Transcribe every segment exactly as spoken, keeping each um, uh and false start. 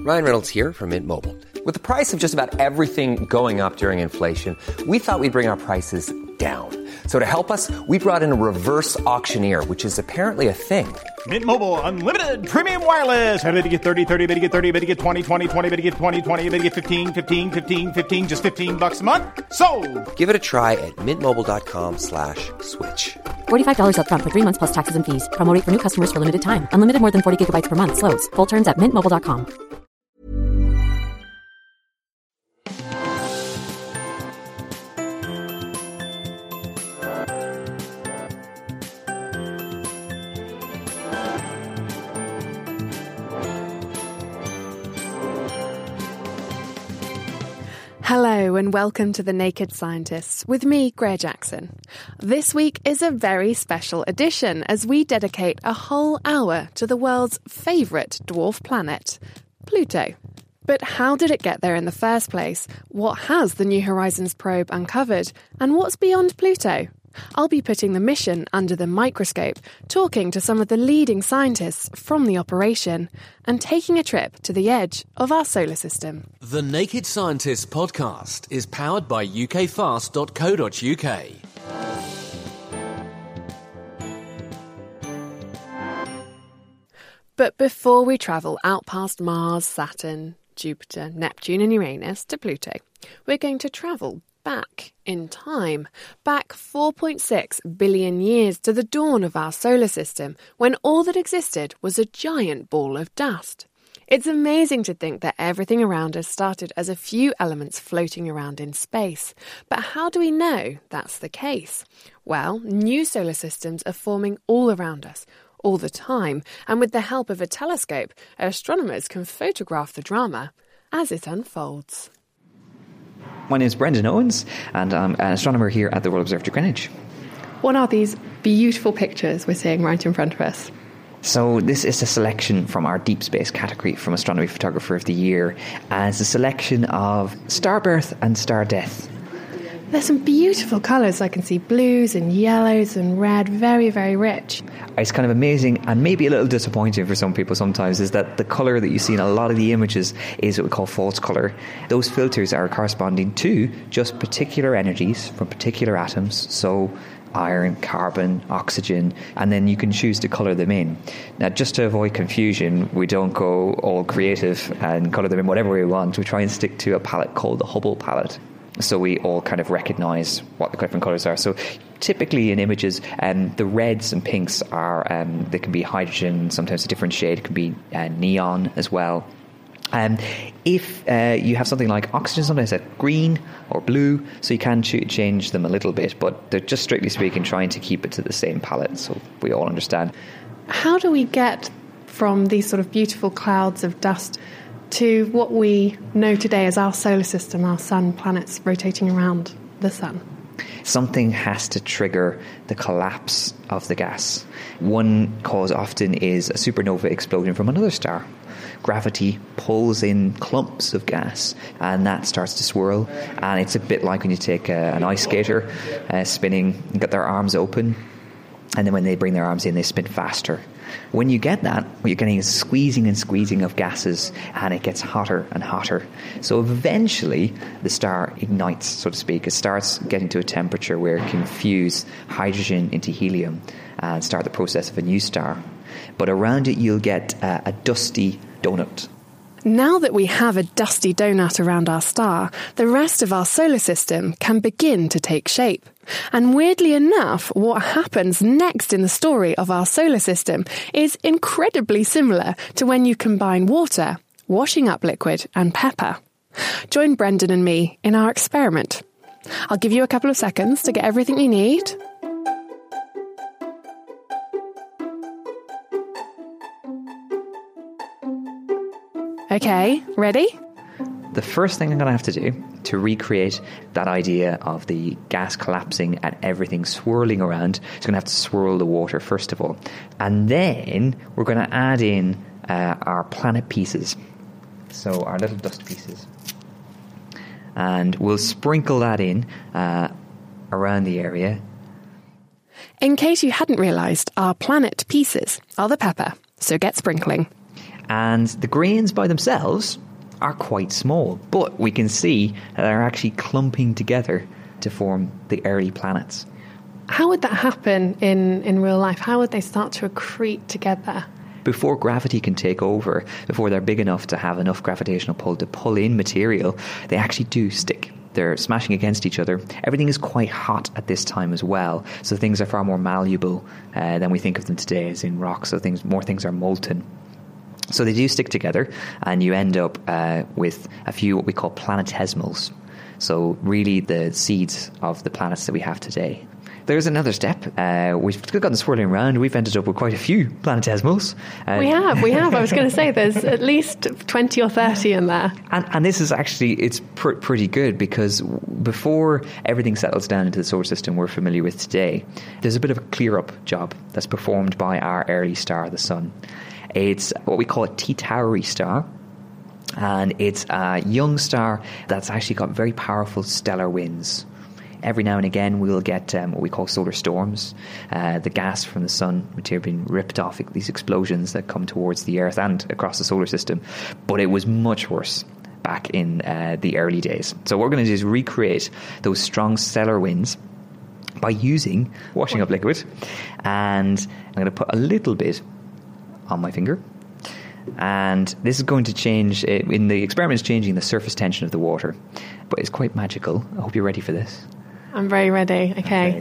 Ryan Reynolds here from Mint Mobile. With the price of just about everything going up during inflation, we thought we'd bring our prices down. So to help us, we brought in a reverse auctioneer, which is apparently a thing. Mint Mobile Unlimited Premium Wireless. How to get thirty, thirty, how to get thirty, how to get twenty, twenty, twenty, how to get twenty, twenty, how to get fifteen, fifteen, fifteen, fifteen, just fifteen bucks a month? Sold! Give it a try at mintmobile.com slash switch. forty-five dollars up front for three months plus taxes and fees. Promo rate for new customers for limited time. Unlimited more than forty gigabytes per month. Slows full terms at mint mobile dot com. Hello and welcome to The Naked Scientists with me, Greer Jackson. This week is a very special edition as we dedicate a whole hour to the world's favourite dwarf planet, Pluto. But how did it get there in the first place? What has the New Horizons probe uncovered? And what's beyond Pluto? I'll be putting the mission under the microscope, talking to some of the leading scientists from the operation, and taking a trip to the edge of our solar system. The Naked Scientists podcast is powered by U K fast dot co dot U K. But before we travel out past Mars, Saturn, Jupiter, Neptune and Uranus to Pluto, we're going to travel back in time, back four point six billion years to the dawn of our solar system, when all that existed was a giant ball of dust. It's amazing to think that everything around us started as a few elements floating around in space. But how do we know that's the case? Well, new solar systems are forming all around us, all the time, and with the help of a telescope, astronomers can photograph the drama as it unfolds. My name is Brendan Owens, and I'm an astronomer here at the Royal Observatory Greenwich. What are these beautiful pictures we're seeing right in front of us? So this is a selection from our Deep Space category from Astronomy Photographer of the Year, and it's a selection of star birth and star death. There's some beautiful colours. I can see blues and yellows and red, very, very rich. It's kind of amazing and maybe a little disappointing for some people sometimes is that the colour that you see in a lot of the images is what we call false colour. Those filters are corresponding to just particular energies from particular atoms, so iron, carbon, oxygen, and then you can choose to colour them in. Now, just to avoid confusion, we don't go all creative and colour them in whatever we want. We try and stick to a palette called the Hubble palette. So we all kind of recognise what the different colours are. So typically in images, um, the reds and pinks are, um, they can be hydrogen, sometimes a different shade, it can be uh, neon as well. Um, if uh, you have something like oxygen, sometimes it's green or blue, so you can ch- change them a little bit, but they're just strictly speaking trying to keep it to the same palette, so we all understand. How do we get from these sort of beautiful clouds of dust to what we know today as our solar system, our sun, planets rotating around the sun? Something has to trigger the collapse of the gas. One cause often is a supernova exploding from another star. Gravity pulls in clumps of gas and that starts to swirl, and it's a bit like when you take a, an ice skater uh, spinning and get their arms open, and then when they bring their arms in they spin faster. When you get that, what you're getting is squeezing and squeezing of gases, and it gets hotter and hotter. So eventually the star ignites, so to speak. It starts getting to a temperature where it can fuse hydrogen into helium and start the process of a new star. But around it you'll get uh, a dusty donut. Now that we have a dusty donut around our star, the rest of our solar system can begin to take shape. And weirdly enough, what happens next in the story of our solar system is incredibly similar to when you combine water, washing up liquid, and pepper. Join Brendan and me in our experiment. I'll give you a couple of seconds to get everything you need. Okay, ready? The first thing I'm going to have to do to recreate that idea of the gas collapsing and everything swirling around is going to have to swirl the water first of all. And then we're going to add in uh, our planet pieces. So our little dust pieces. And we'll sprinkle that in uh, around the area. In case you hadn't realised, our planet pieces are the pepper, so get sprinkling. And the grains by themselves are quite small, but we can see that they're actually clumping together to form the early planets. How would that happen in, in real life? How would they start to accrete together? Before gravity can take over, before they're big enough to have enough gravitational pull to pull in material, they actually do stick. They're smashing against each other. Everything is quite hot at this time as well, so things are far more malleable uh, than we think of them today as in rock, so things more things are molten. So they do stick together, and you end up uh, with a few what we call planetesimals. So really the seeds of the planets that we have today. There's another step. Uh, we've gotten swirling around. We've ended up with quite a few planetesimals. Uh, we have, we have. I was going to say there's at least twenty or thirty in there. And, and this is actually, it's pr- pretty good because before everything settles down into the solar system we're familiar with today, there's a bit of a clear-up job that's performed by our early star, the Sun. It's what we call a T Tauri star. And it's a young star that's actually got very powerful stellar winds. Every now and again we'll get um, what we call solar storms, uh, the gas from the sun material being ripped off, these explosions that come towards the Earth and across the solar system. But it was much worse back in uh, the early days. So what we're going to do is recreate those strong stellar winds by using washing up liquid. And I'm going to put a little bit on my finger. And this is going to change, in the experiment, it's changing the surface tension of the water. But it's quite magical. I hope you're ready for this. I'm very ready. Okay. okay.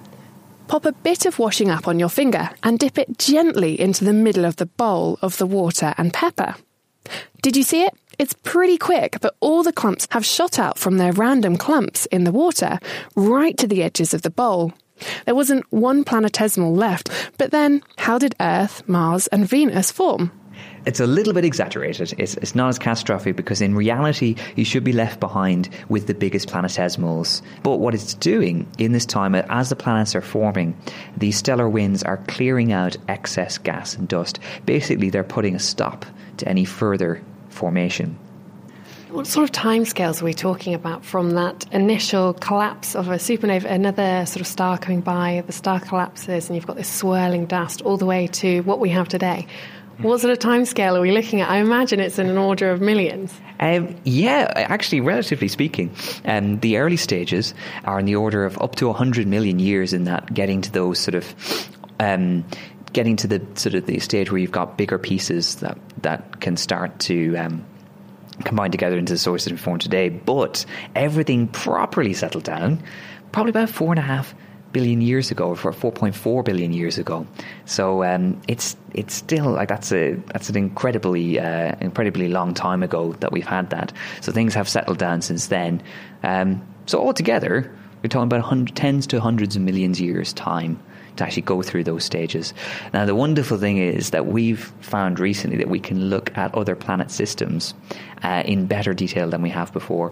Pop a bit of washing up on your finger and dip it gently into the middle of the bowl of the water and pepper. Did you see it? It's pretty quick, but all the clumps have shot out from their random clumps in the water right to the edges of the bowl. There wasn't one planetesimal left, but then how did Earth, Mars and Venus form? It's a little bit exaggerated. It's, it's not as catastrophic because in reality you should be left behind with the biggest planetesimals. But what it's doing in this time, as the planets are forming, these stellar winds are clearing out excess gas and dust. Basically, they're putting a stop to any further formation. What sort of timescales are we talking about from that initial collapse of a supernova, another sort of star coming by, the star collapses and you've got this swirling dust all the way to what we have today? What sort of timescale are we looking at? I imagine it's in an order of millions. Um, yeah, actually, relatively speaking, um, the early stages are in the order of up to one hundred million years in that getting to those sort of... Um, getting to the sort of the stage where you've got bigger pieces that, that can start to... Um, combined together into the solar system we form today, but everything properly settled down probably about four and a half billion years ago, or four point four billion years ago. So um, it's it's still like that's a that's an incredibly uh, incredibly long time ago that we've had that. So things have settled down since then. Um, so altogether, we're talking about hundred, tens to hundreds of millions of years time to actually go through those stages. Now, the wonderful thing is that we've found recently that we can look at other planet systems uh, in better detail than we have before.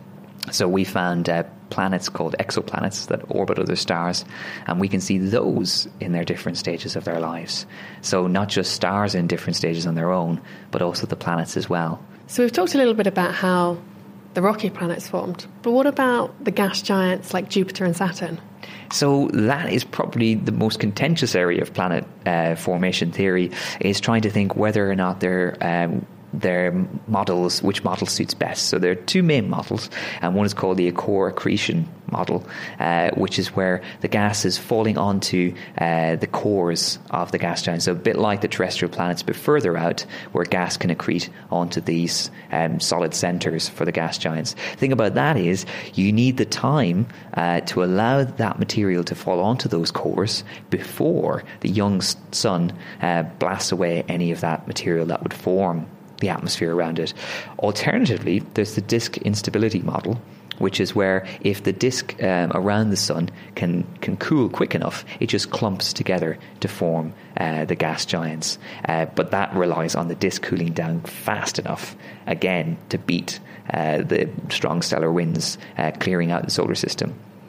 So we found uh, planets called exoplanets that orbit other stars, and we can see those in their different stages of their lives. So not just stars in different stages on their own, but also the planets as well. So we've talked a little bit about how the rocky planets formed, but what about the gas giants like Jupiter and Saturn? So that is probably the most contentious area of planet uh, formation theory, is trying to think whether or not they're um, their models, which model suits best. So there are two main models, and one is called the core accretion model, uh, which is where the gas is falling onto uh, the cores of the gas giants. So a bit like the terrestrial planets, but further out, where gas can accrete onto these um, solid centres for the gas giants. The thing about that is you need the time uh, to allow that material to fall onto those cores before the young sun uh, blasts away any of that material that would form the atmosphere around it. Alternatively, there's the disk instability model, which is where if the disk um, around the sun can can cool quick enough, it just clumps together to form uh, the gas giants. Uh, but that relies on the disk cooling down fast enough, again, to beat uh, the strong stellar winds uh, clearing out the solar system.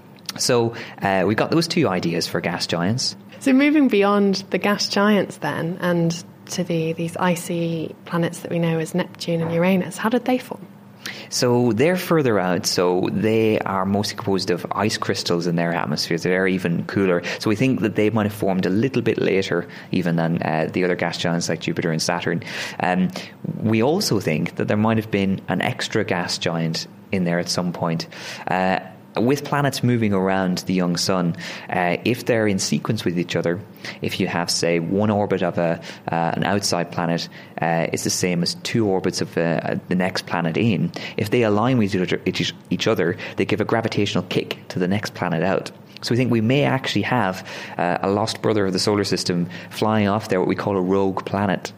So uh, we've got those two ideas for gas giants. So moving beyond the gas giants then, and to the these icy planets that we know as Neptune and Uranus, how did they form? So they're further out, so they are mostly composed of ice crystals in their atmospheres. They're even cooler. So we think that they might have formed a little bit later even than uh, the other gas giants like Jupiter and Saturn. Um, we also think that there might have been an extra gas giant in there at some point. Uh, With planets moving around the young sun, uh, if they're in sequence with each other, if you have, say, one orbit of a uh, an outside planet uh, is the same as two orbits of uh, the next planet in, if they align with each, each other, they give a gravitational kick to the next planet out. So we think we may actually have uh, a lost brother of the solar system flying off there, what we call a rogue planet.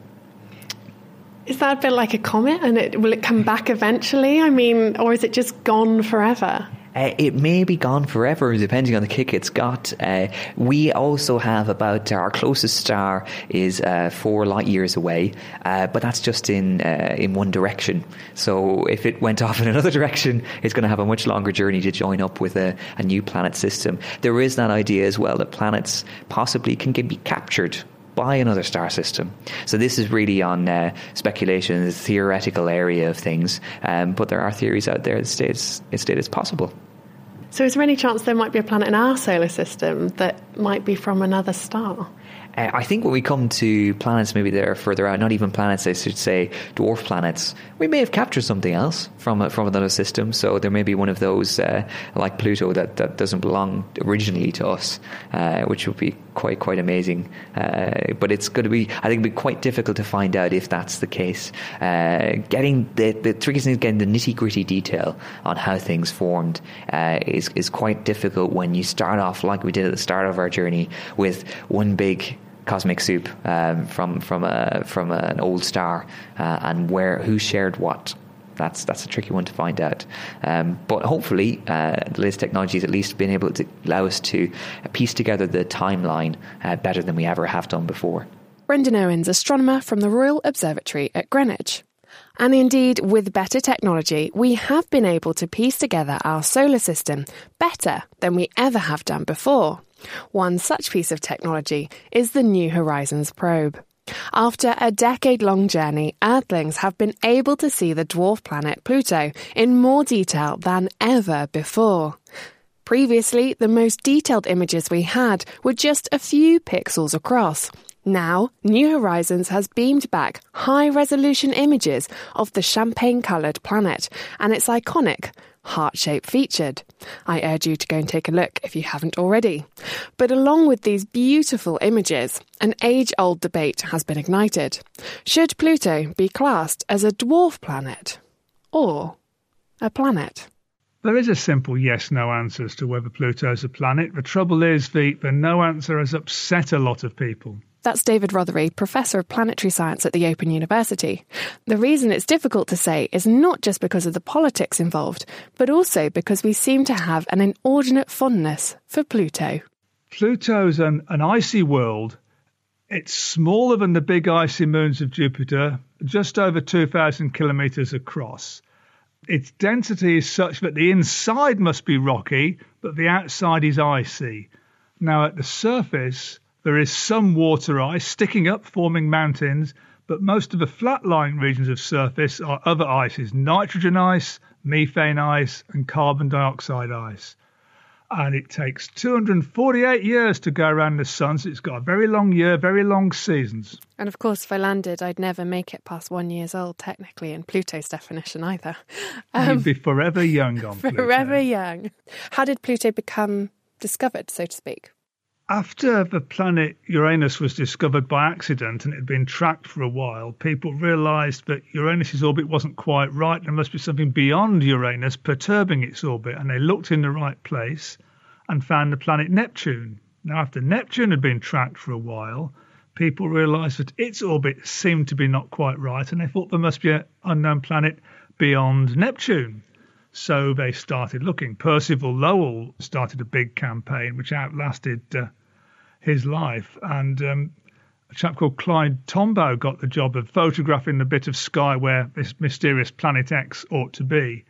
Is that a bit like a comet, and it, will it come back eventually? I mean, or is it just gone forever? Uh, it may be gone forever, depending on the kick it's got. Uh, we also have about, our closest star is uh, four light years away, uh, but that's just in uh, in one direction. So if it went off in another direction, it's going to have a much longer journey to join up with a, a new planet system. There is that idea as well that planets possibly can be captured by another star system. So this is really on uh, speculation, the theoretical area of things, um, but there are theories out there that state it's, it state it's possible. So is there any chance there might be a planet in our solar system that might be from another star? Uh, I think when we come to planets maybe that are further out, not even planets, I should say dwarf planets, we may have captured something else from a, from another system. So there may be one of those uh, like Pluto that, that doesn't belong originally to us, uh, which would be quite quite amazing. Uh, but it's going to be, I think, it'd be quite difficult to find out if that's the case. Uh, getting the, the tricky thing is getting the nitty gritty detail on how things formed uh, is is quite difficult when you start off like we did at the start of our journey with one big cosmic soup um, from from a from an old star, uh, and where who shared what. That's that's a tricky one to find out. Um, but hopefully, uh, the latest technology has at least been able to allow us to piece together the timeline uh, better than we ever have done before. Brendan Owens, astronomer from the Royal Observatory at Greenwich. And indeed, with better technology, we have been able to piece together our solar system better than we ever have done before. One such piece of technology is the New Horizons probe. After a decade-long journey, Earthlings have been able to see the dwarf planet Pluto in more detail than ever before. Previously, the most detailed images we had were just a few pixels across. Now, New Horizons has beamed back high-resolution images of the champagne-coloured planet and its iconic heart-shaped featured. I urge you to go and take a look if you haven't already. But along with these beautiful images, an age-old debate has been ignited. Should Pluto be classed as a dwarf planet or a planet? There is a simple yes-no answer as to whether Pluto is a planet. The trouble is the, the no answer has upset a lot of people. That's David Rothery, Professor of Planetary Science at the Open University. The reason it's difficult to say is not just because of the politics involved, but also because we seem to have an inordinate fondness for Pluto. Pluto's an, an icy world. It's smaller than the big icy moons of Jupiter, just over two thousand kilometres across. Its density is such that the inside must be rocky, but the outside is icy. Now, at the surface, there is some water ice sticking up, forming mountains, but most of the flat-lying regions of surface are other ices: nitrogen ice, methane ice, and carbon dioxide ice. And it takes two hundred forty-eight years to go around the sun, so it's got a very long year, very long seasons. And of course, if I landed, I'd never make it past one years old, technically, in Pluto's definition either. Um, You'd be forever young on Pluto. Forever young. How did Pluto become discovered, so to speak? After the planet Uranus was discovered by accident and it had been tracked for a while, people realised that Uranus's orbit wasn't quite right. There must be something beyond Uranus perturbing its orbit, and they looked in the right place and found the planet Neptune. Now, after Neptune had been tracked for a while, people realised that its orbit seemed to be not quite right, and they thought there must be an unknown planet beyond Neptune. So they started looking. Percival Lowell started a big campaign which outlasted uh, his life. And um, a chap called Clyde Tombaugh got the job of photographing the bit of sky where this mysterious planet X ought to be.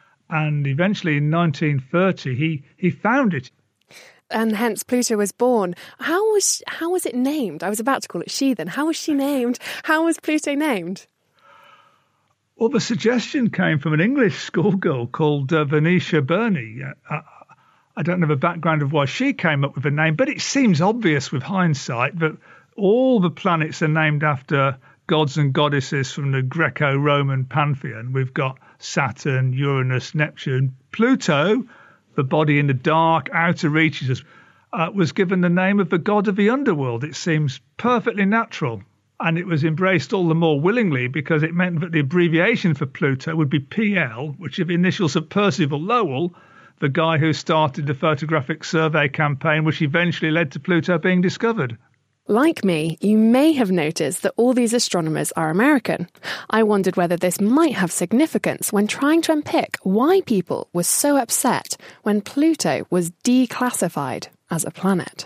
And eventually in nineteen thirty, he, he found it. And hence Pluto was born. How was how was it named? I was about to call it she then. How was she named? How was Pluto named? Well, the suggestion came from an English schoolgirl called uh, Venetia Burney. Uh, I don't know the background of why she came up with the name, but it seems obvious with hindsight that all the planets are named after gods and goddesses from the Greco-Roman pantheon. We've got Saturn, Uranus, Neptune. Pluto, the body in the dark, outer reaches, uh, was given the name of the god of the underworld. It seems perfectly natural. And it was embraced all the more willingly because it meant that the abbreviation for Pluto would be P L, which are the initials of Percival Lowell, the guy who started the photographic survey campaign, which eventually led to Pluto being discovered. Like me, you may have noticed that all these astronomers are American. I wondered whether this might have significance when trying to unpick why people were so upset when Pluto was declassified as a planet.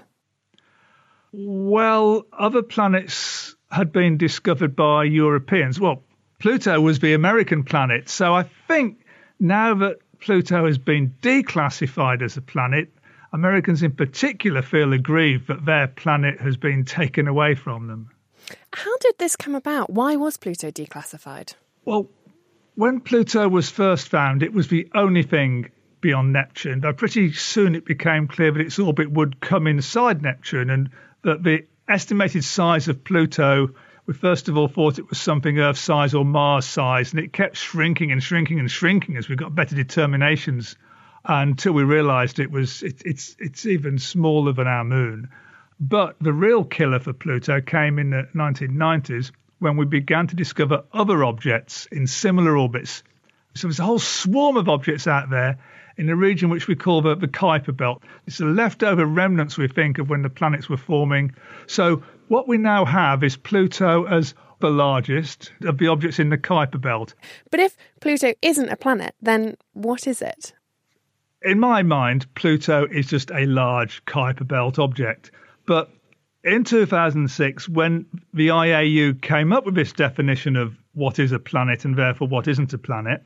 Well, other planets had been discovered by Europeans. Well, Pluto was the American planet, so I think now that Pluto has been declassified as a planet, Americans in particular feel aggrieved that their planet has been taken away from them. How did this come about? Why was Pluto declassified? Well, when Pluto was first found, it was the only thing beyond Neptune, but pretty soon it became clear that its orbit would come inside Neptune and that the estimated size of Pluto, we first of all thought it was something Earth-size or Mars-size, and it kept shrinking and shrinking and shrinking as we got better determinations until we realised it was it, it's it's even smaller than our moon. But the real killer for Pluto came in the nineteen nineties when we began to discover other objects in similar orbits. So there's a whole swarm of objects out there in a region which we call the, the Kuiper Belt. It's the leftover remnants, we think, of when the planets were forming. So what we now have is Pluto as the largest of the objects in the Kuiper Belt. But if Pluto isn't a planet, then what is it? In my mind, Pluto is just a large Kuiper Belt object. But in two thousand six, when the I A U came up with this definition of what is a planet and therefore what isn't a planet,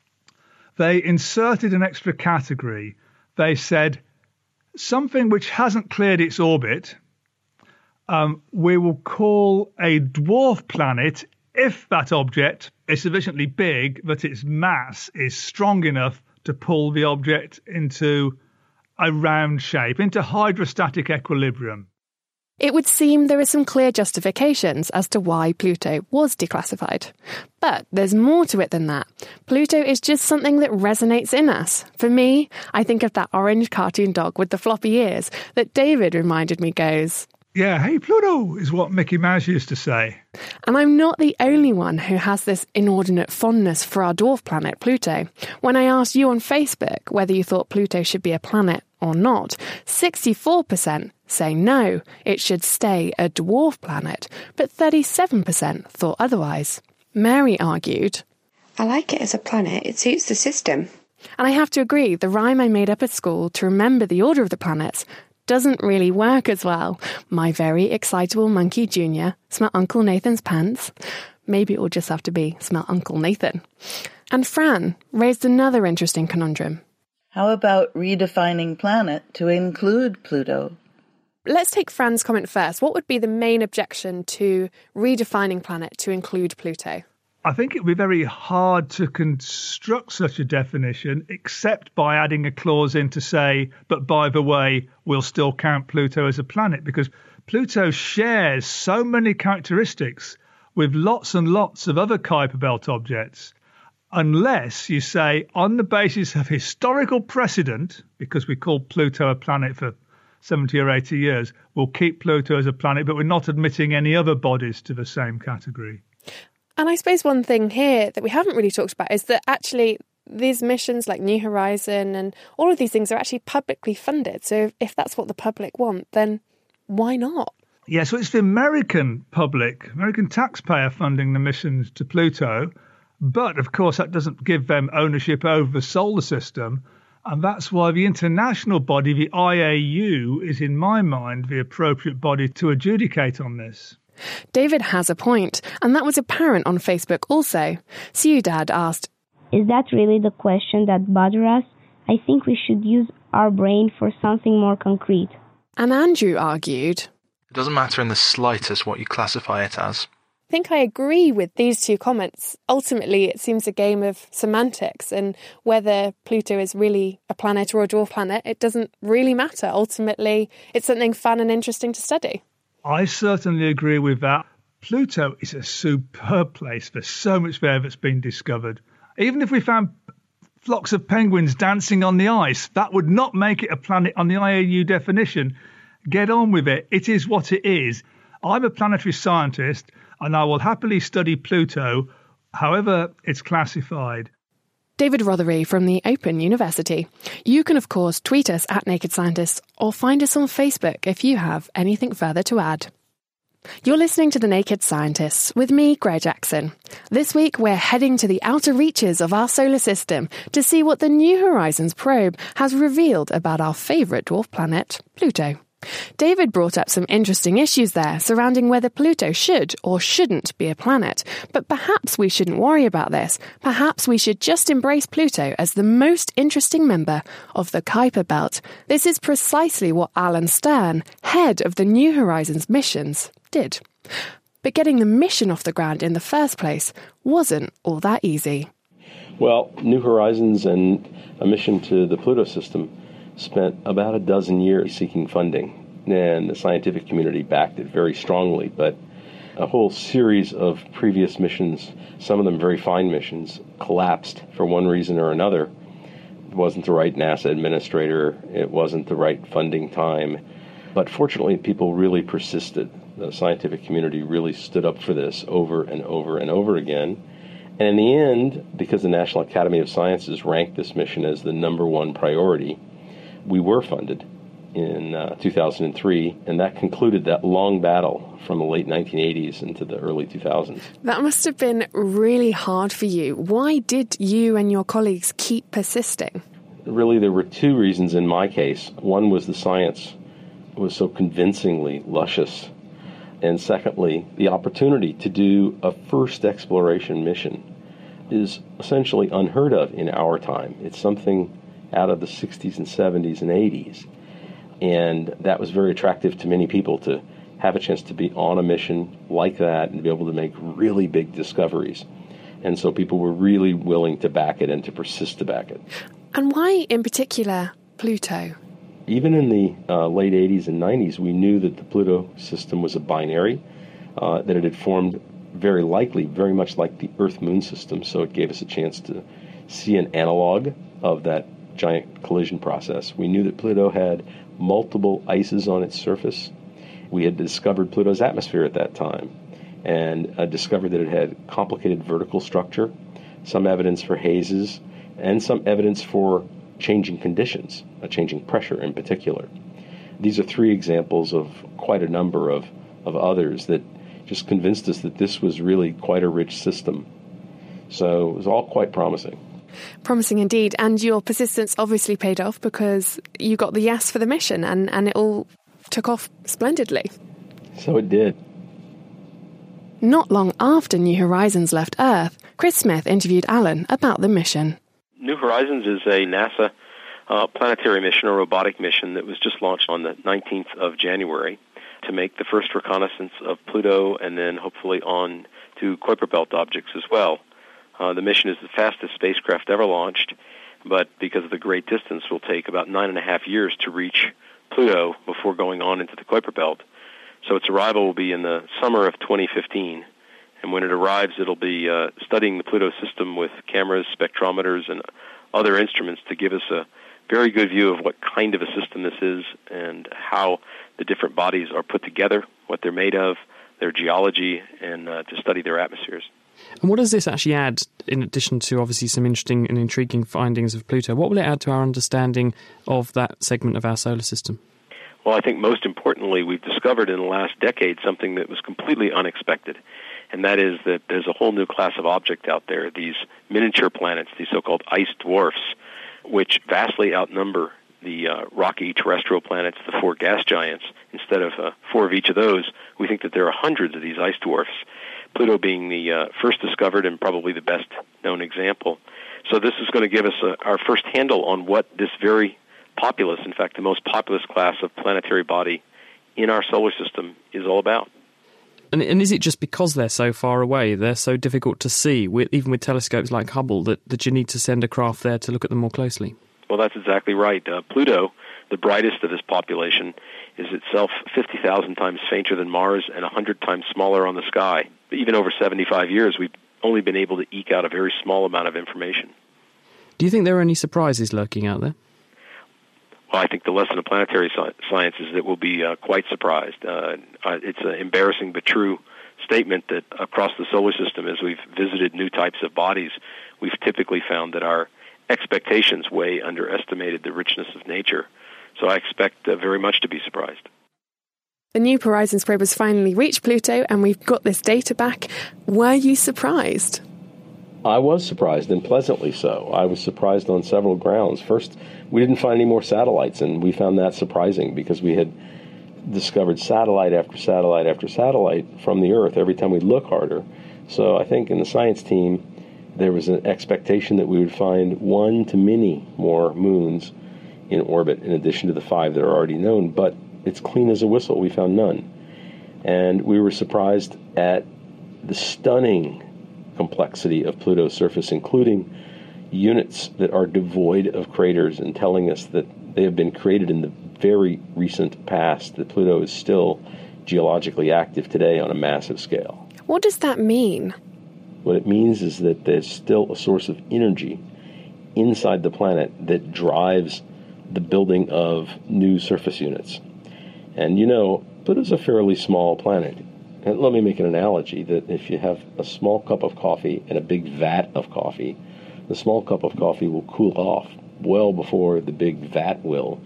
they inserted an extra category. They said something which hasn't cleared its orbit, um, we will call a dwarf planet if that object is sufficiently big that its mass is strong enough to pull the object into a round shape, into hydrostatic equilibrium. It would seem there are some clear justifications as to why Pluto was declassified. But there's more to it than that. Pluto is just something that resonates in us. For me, I think of that orange cartoon dog with the floppy ears that David reminded me goes, "Yeah, hey Pluto," is what Mickey Mouse used to say. And I'm not the only one who has this inordinate fondness for our dwarf planet, Pluto. When I asked you on Facebook whether you thought Pluto should be a planet or not, sixty-four percent say no, it should stay a dwarf planet, but thirty-seven percent thought otherwise. Mary argued, "I like it as a planet, it suits the system." And I have to agree, the rhyme I made up at school to remember the order of the planets doesn't really work as well. My very excitable monkey Junior smell Uncle Nathan's pants. Maybe it will just have to be smell Uncle Nathan. And Fran raised another interesting conundrum. How about redefining planet to include Pluto? Let's take Fran's comment first. What would be the main objection to redefining planet to include Pluto? I think it would be very hard to construct such a definition except by adding a clause in to say, but by the way, we'll still count Pluto as a planet, because Pluto shares so many characteristics with lots and lots of other Kuiper Belt objects. Unless you say, on the basis of historical precedent, because we called Pluto a planet for seventy or eighty years, we'll keep Pluto as a planet, but we're not admitting any other bodies to the same category. And I suppose one thing here that we haven't really talked about is that actually these missions like New Horizon and all of these things are actually publicly funded. So if that's what the public want, then why not? Yeah, so it's the American public, American taxpayer funding the missions to Pluto. But, of course, that doesn't give them ownership over the solar system. And that's why the international body, the I A U, is, in my mind, the appropriate body to adjudicate on this. David has a point, and that was apparent on Facebook also. Ciudad asked, "Is that really the question that bothers us? I think we should use our brain for something more concrete." And Andrew argued, "It doesn't matter in the slightest what you classify it as. I think I agree with these two comments. Ultimately, it seems a game of semantics, and whether Pluto is really a planet or a dwarf planet, it doesn't really matter. Ultimately, it's something fun and interesting to study. I certainly agree with that. Pluto is a superb place for so much there that's been discovered. Even if we found flocks of penguins dancing on the ice, that would not make it a planet on the I A U definition. Get on with it. It is what it is. I'm a planetary scientist, and I will happily study Pluto, however it's classified. David Rothery from the Open University. You can, of course, tweet us at Naked Scientists or find us on Facebook if you have anything further to add. You're listening to The Naked Scientists with me, Greg Jackson. This week, we're heading to the outer reaches of our solar system to see what the New Horizons probe has revealed about our favourite dwarf planet, Pluto. David brought up some interesting issues there surrounding whether Pluto should or shouldn't be a planet. But perhaps we shouldn't worry about this. Perhaps we should just embrace Pluto as the most interesting member of the Kuiper Belt. This is precisely what Alan Stern, head of the New Horizons missions, did. But getting the mission off the ground in the first place wasn't all that easy. Well, New Horizons and a mission to the Pluto system spent about a dozen years seeking funding, and the scientific community backed it very strongly, but a whole series of previous missions, some of them very fine missions, collapsed for one reason or another. It wasn't the right NASA administrator, it wasn't the right funding time, but fortunately people really persisted. The scientific community really stood up for this over and over and over again. And in the end, because the National Academy of Sciences ranked this mission as the number one priority, we were funded in uh, two thousand three, and that concluded that long battle from the late nineteen eighties into the early two thousands. That must have been really hard for you. Why did you and your colleagues keep persisting? Really, there were two reasons in my case. One was the science was so convincingly luscious. And secondly, the opportunity to do a first exploration mission is essentially unheard of in our time. It's something out of the sixties and seventies and eighties. And that was very attractive to many people, to have a chance to be on a mission like that and be able to make really big discoveries. And so people were really willing to back it and to persist to back it. And why, in particular, Pluto? Even in the uh, late eighties and nineties, we knew that the Pluto system was a binary, uh, that it had formed very likely, very much like the Earth-Moon system, so it gave us a chance to see an analog of that giant collision process. We knew that Pluto had multiple ices on its surface. We had discovered Pluto's atmosphere at that time and uh, discovered that it had complicated vertical structure, some evidence for hazes, and some evidence for changing conditions, a changing pressure in particular. These are three examples of quite a number of, of others that just convinced us that this was really quite a rich system. So it was all quite promising. Promising indeed. And your persistence obviously paid off because you got the yes for the mission and, and it all took off splendidly. So it did. Not long after New Horizons left Earth, Chris Smith interviewed Alan about the mission. New Horizons is a NASA uh, planetary mission, or robotic mission, that was just launched on the nineteenth of January to make the first reconnaissance of Pluto and then hopefully on to Kuiper Belt objects as well. Uh, the mission is the fastest spacecraft ever launched, but because of the great distance, will take about nine and a half years to reach Pluto before going on into the Kuiper Belt. So its arrival will be in the summer of twenty fifteen, and when it arrives, it'll be uh, studying the Pluto system with cameras, spectrometers, and other instruments to give us a very good view of what kind of a system this is and how the different bodies are put together, what they're made of, their geology, and uh, to study their atmospheres. And what does this actually add, in addition to obviously some interesting and intriguing findings of Pluto? What will it add to our understanding of that segment of our solar system? Well, I think most importantly, we've discovered in the last decade something that was completely unexpected, and that is that there's a whole new class of object out there, these miniature planets, these so-called ice dwarfs, which vastly outnumber the uh, rocky terrestrial planets, the four gas giants. Instead of uh, four of each of those, we think that there are hundreds of these ice dwarfs, Pluto being the uh, first discovered and probably the best known example. So this is going to give us a, our first handle on what this very populous, in fact, the most populous class of planetary body in our solar system is all about. And, and is it just because they're so far away, they're so difficult to see, with, even with telescopes like Hubble, that, that you need to send a craft there to look at them more closely? Well, that's exactly right. Uh, Pluto, the brightest of this population, is itself fifty thousand times fainter than Mars and one hundred times smaller on the sky. But even over seventy-five years, we've only been able to eke out a very small amount of information. Do you think there are any surprises lurking out there? Well, I think the lesson of planetary science is that we'll be uh, quite surprised. Uh, it's an embarrassing but true statement that across the solar system, as we've visited new types of bodies, we've typically found that our expectations way underestimated the richness of nature. So I expect uh, very much to be surprised. The New Horizons probe has finally reached Pluto, and we've got this data back. Were you surprised? I was surprised, and pleasantly so. I was surprised on several grounds. First, we didn't find any more satellites, and we found that surprising because we had discovered satellite after satellite after satellite from the Earth every time we look harder. So I think in the science team, there was an expectation that we would find one to many more moons in orbit in addition to the five that are already known, but it's clean as a whistle. We found none. And we were surprised at the stunning complexity of Pluto's surface, including units that are devoid of craters, and telling us that they have been created in the very recent past, that Pluto is still geologically active today on a massive scale. What does that mean? What it means is that there's still a source of energy inside the planet that drives the building of new surface units. And you know, Pluto's a fairly small planet. And let me make an analogy that if you have a small cup of coffee and a big vat of coffee, the small cup of coffee will cool off well before the big vat will,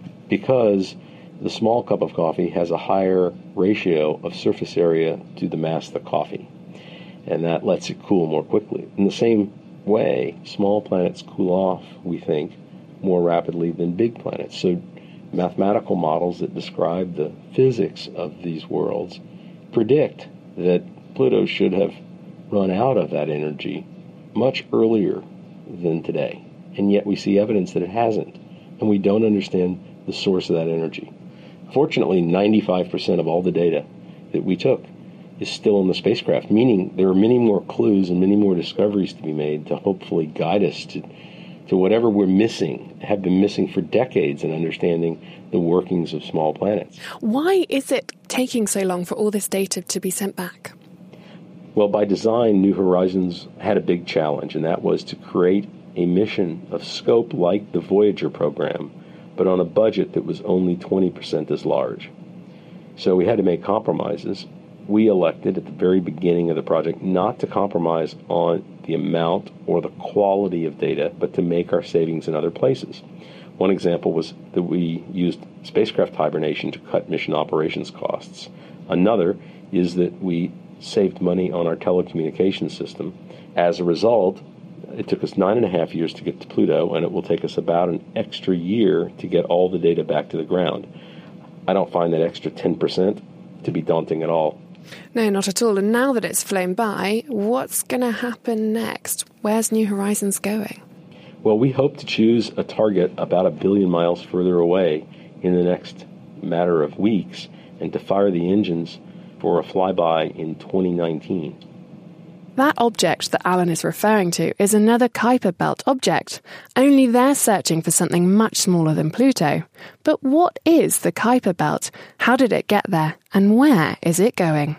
because the small cup of coffee has a higher ratio of surface area to the mass of the coffee, and that lets it cool more quickly. In the same way, small planets cool off, we think, more rapidly than big planets. So mathematical models that describe the physics of these worlds predict that Pluto should have run out of that energy much earlier than today. And yet we see evidence that it hasn't, and we don't understand the source of that energy. Fortunately, ninety-five percent of all the data that we took is still in the spacecraft, meaning there are many more clues and many more discoveries to be made to hopefully guide us to, to whatever we're missing, have been missing for decades in understanding the workings of small planets. Why is it taking so long for all this data to be sent back? Well, by design, New Horizons had a big challenge, and that was to create a mission of scope like the Voyager program, but on a budget that was only twenty percent as large. So we had to make compromises. We elected at the very beginning of the project not to compromise on the amount or the quality of data, but to make our savings in other places. One example was that we used spacecraft hibernation to cut mission operations costs. Another is that we saved money on our telecommunications system. As a result, it took us nine and a half years to get to Pluto, and it will take us about an extra year to get all the data back to the ground. I don't find that extra ten percent to be daunting at all. No, not at all. And now that it's flown by, what's going to happen next? Where's New Horizons going? Well, we hope to choose a target about a billion miles further away in the next matter of weeks, and to fire the engines for a flyby in twenty nineteen. That object that Alan is referring to is another Kuiper Belt object, only they're searching for something much smaller than Pluto. But what is the Kuiper Belt? How did it get there? And where is it going?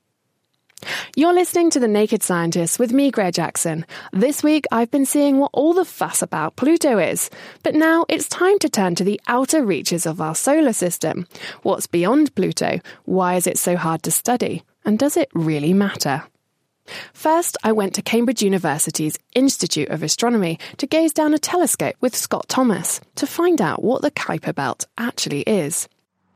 You're listening to The Naked Scientists with me, Greer Jackson. This week I've been seeing what all the fuss about Pluto is. But now it's time to turn to the outer reaches of our solar system. What's beyond Pluto? Why is it so hard to study? And does it really matter? First, I went to Cambridge University's Institute of Astronomy to gaze down a telescope with Scott Thomas to find out what the Kuiper Belt actually is.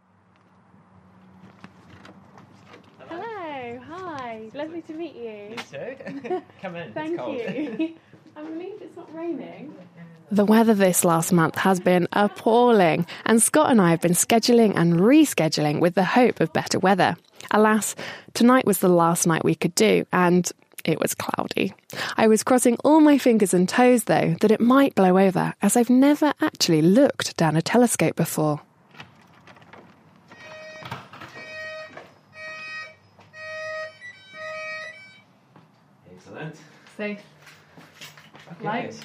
Hello, hi, lovely to meet you. You too. Come in. Thank it's cold. you. I'm relieved it's not raining. The weather this last month has been appalling, and Scott and I have been scheduling and rescheduling with the hope of better weather. Alas, tonight was the last night we could do, and it was cloudy. I was crossing all my fingers and toes, though, that it might blow over, as I've never actually looked down a telescope before. So, Okay. light.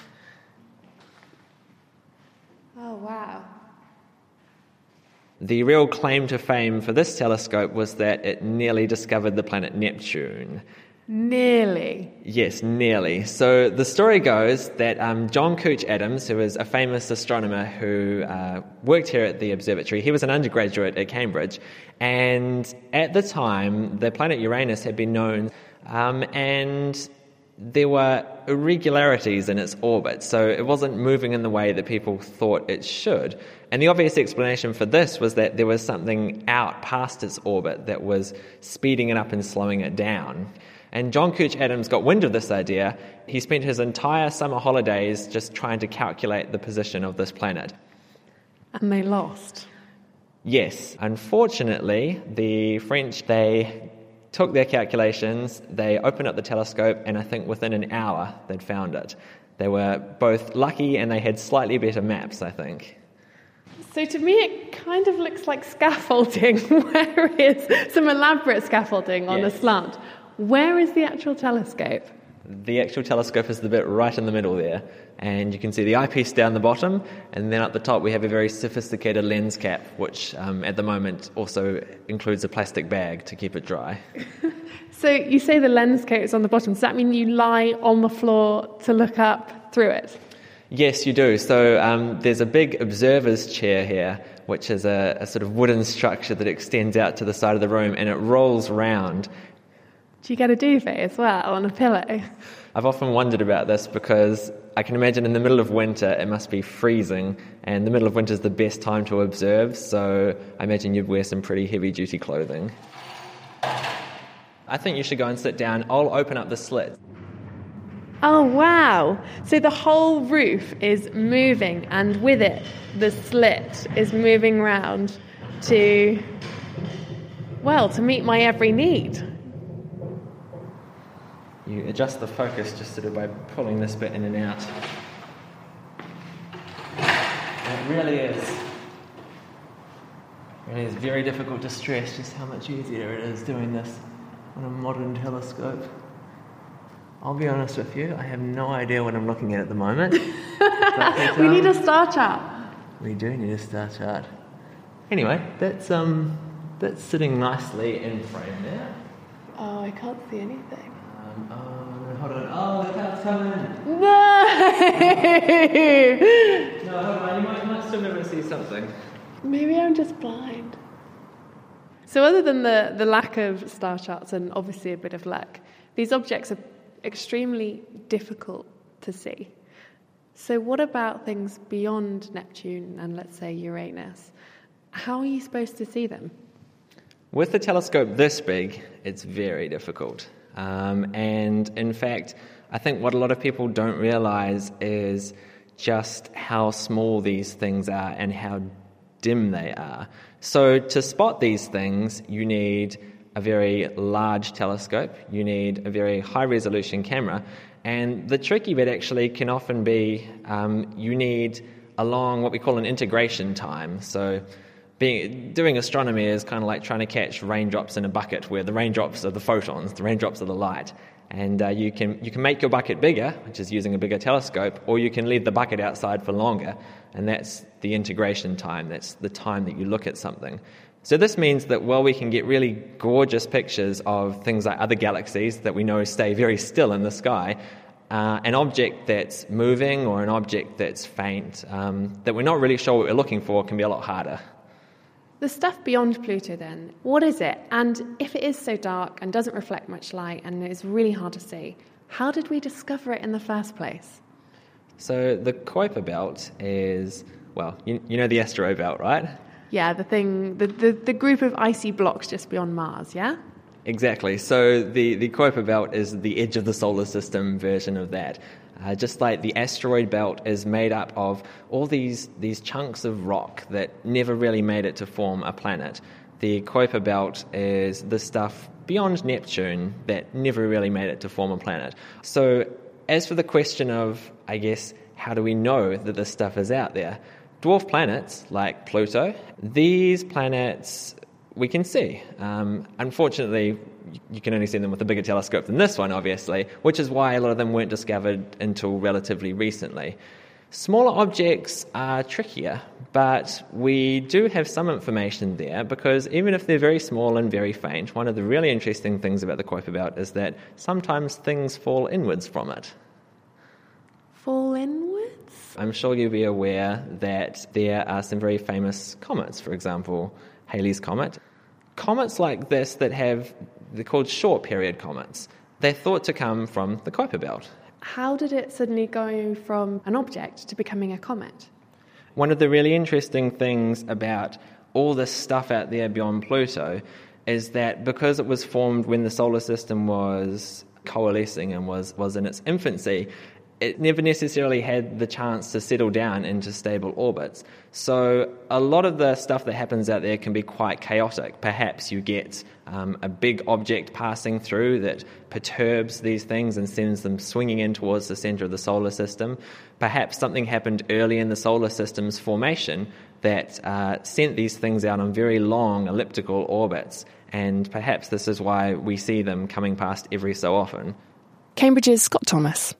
Oh, wow. The real claim to fame for this telescope was that it nearly discovered the planet Neptune. Nearly. Yes, nearly. So the story goes that um, John Couch Adams, who was a famous astronomer who uh, worked here at the observatory, he was an undergraduate at Cambridge, and at the time the planet Uranus had been known, um, and there were irregularities in its orbit, so it wasn't moving in the way that people thought it should. And the obvious explanation for this was that there was something out past its orbit that was speeding it up and slowing it down. And John Couch Adams got wind of this idea. He spent his entire summer holidays just trying to calculate the position of this planet. And they lost. Yes, unfortunately, the French, they took their calculations, they opened up the telescope, and I think within an hour they'd found it. They were both lucky and they had slightly better maps, I think. So to me, it kind of looks like scaffolding, where is some elaborate scaffolding on Yes. a slant. Where is the actual telescope? The actual telescope is the bit right in the middle there, and you can see the eyepiece down the bottom, and then at the top we have a very sophisticated lens cap, which um, at the moment also includes a plastic bag to keep it dry. So you say the lens coat is on the bottom. Does that mean you lie on the floor to look up through it? Yes, you do. So um, there's a big observer's chair here, which is a, a sort of wooden structure that extends out to the side of the room, and it rolls round. Do you get a duvet as well on a pillow? I've often wondered about this because I can imagine in the middle of winter it must be freezing, and the middle of winter is the best time to observe, so I imagine you'd wear some pretty heavy-duty clothing. I think you should go and sit down. I'll open up the slit. Oh, wow. So the whole roof is moving, and with it, the slit is moving round to, well, to meet my every need. You adjust the focus just sort of by pulling this bit in and out. And it really is. It really is very difficult to stress just how much easier it is doing this on a modern telescope. I'll be honest with you, I have no idea what I'm looking at at the moment. But, We um, need a star chart. We do need a star chart. Anyway, that's um, that's sitting nicely in frame there. Oh, I can't see anything. Um, oh, no, hold on. Oh, the cloud's coming. No! No, hold on. You might, you might still be able to see something. Maybe I'm just blind. So other than the, the lack of star charts and obviously a bit of luck, these objects are extremely difficult to see. So what about things beyond Neptune and, let's say, Uranus? How are you supposed to see them? With a telescope this big, it's very difficult. Um, and in fact, I think what a lot of people don't realize is just how small these things are and how dim they are. So to spot these things, you need a very large telescope, you need a very high-resolution camera, and the tricky bit actually can often be um, you need a long, what we call an integration time. So Being, doing astronomy is kind of like trying to catch raindrops in a bucket, where the raindrops are the photons, the raindrops are the light. And uh, you can you can make your bucket bigger, which is using a bigger telescope, or you can leave the bucket outside for longer, and that's the integration time. That's the time that you look at something. So this means that while we can get really gorgeous pictures of things like other galaxies that we know stay very still in the sky, uh, an object that's moving or an object that's faint, um, that we're not really sure what we're looking for, can be a lot harder. The stuff beyond Pluto, then, what is it? And if it is so dark and doesn't reflect much light and is really hard to see, how did we discover it in the first place? So the Kuiper Belt is, well, you, you know the asteroid belt, right? Yeah, the thing, the, the, the group of icy blocks just beyond Mars, yeah? Exactly. So the, the Kuiper Belt is the edge of the solar system version of that. Uh, just like the asteroid belt is made up of all these, these chunks of rock that never really made it to form a planet, the Kuiper Belt is the stuff beyond Neptune that never really made it to form a planet. So as for the question of, I guess, how do we know that this stuff is out there? Dwarf planets like Pluto, these planets we can see. Um, unfortunately, you can only see them with a bigger telescope than this one, obviously, which is why a lot of them weren't discovered until relatively recently. Smaller objects are trickier, but we do have some information there because even if they're very small and very faint, one of the really interesting things about the Kuiper Belt is that sometimes things fall inwards from it. Fall inwards? I'm sure you'll be aware that there are some very famous comets, for example, Halley's Comet. Comets like this that have, they're called short period comets. They're thought to come from the Kuiper Belt. How did it suddenly go from an object to becoming a comet? One of the really interesting things about all this stuff out there beyond Pluto is that because it was formed when the solar system was coalescing and was, was in its infancy, it never necessarily had the chance to settle down into stable orbits. So a lot of the stuff that happens out there can be quite chaotic. Perhaps you get um, a big object passing through that perturbs these things and sends them swinging in towards the center of the solar system. Perhaps something happened early in the solar system's formation that uh, sent these things out on very long elliptical orbits. And perhaps this is why we see them coming past every so often. Cambridge's Scott Thomas.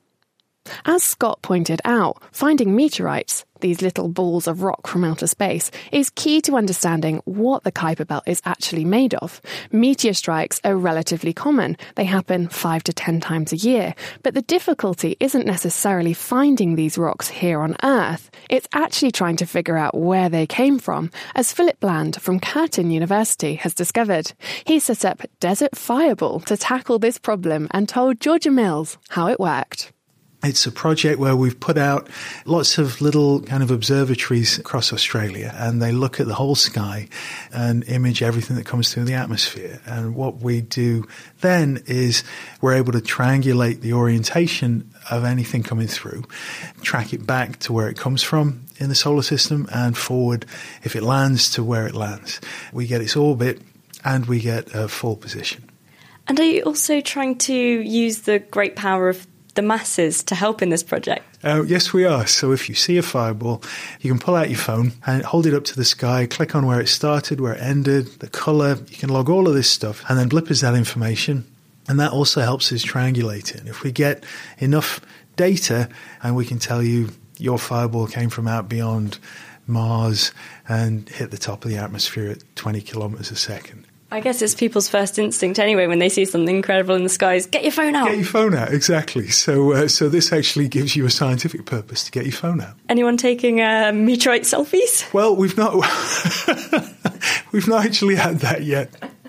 As Scott pointed out, finding meteorites, these little balls of rock from outer space, is key to understanding what the Kuiper Belt is actually made of. Meteor strikes are relatively common. They happen five to ten times a year. But the difficulty isn't necessarily finding these rocks here on Earth. It's actually trying to figure out where they came from, as Philip Bland from Curtin University has discovered. He set up Desert Fireball to tackle this problem and told Georgia Mills how it worked. It's a project where we've put out lots of little kind of observatories across Australia, and they look at the whole sky and image everything that comes through the atmosphere. And what we do then is we're able to triangulate the orientation of anything coming through, track it back to where it comes from in the solar system, and forward if it lands to where it lands. We get its orbit and we get a full position. And are you also trying to use the great power of the masses to help in this project? Uh, yes, we are. So if you see a fireball, you can pull out your phone and hold it up to the sky, click on where it started, where it ended, the colour. You can log all of this stuff and then blip us that information. And that also helps us triangulate it. And if we get enough data, and we can tell you your fireball came from out beyond Mars and hit the top of the atmosphere at twenty kilometres a second. I guess it's people's first instinct anyway when they see something incredible in the skies. Get your phone out. Get your phone out, exactly. So uh, so this actually gives you a scientific purpose to get your phone out. Anyone taking uh, meteorite selfies? Well, we've not we've not actually had that yet.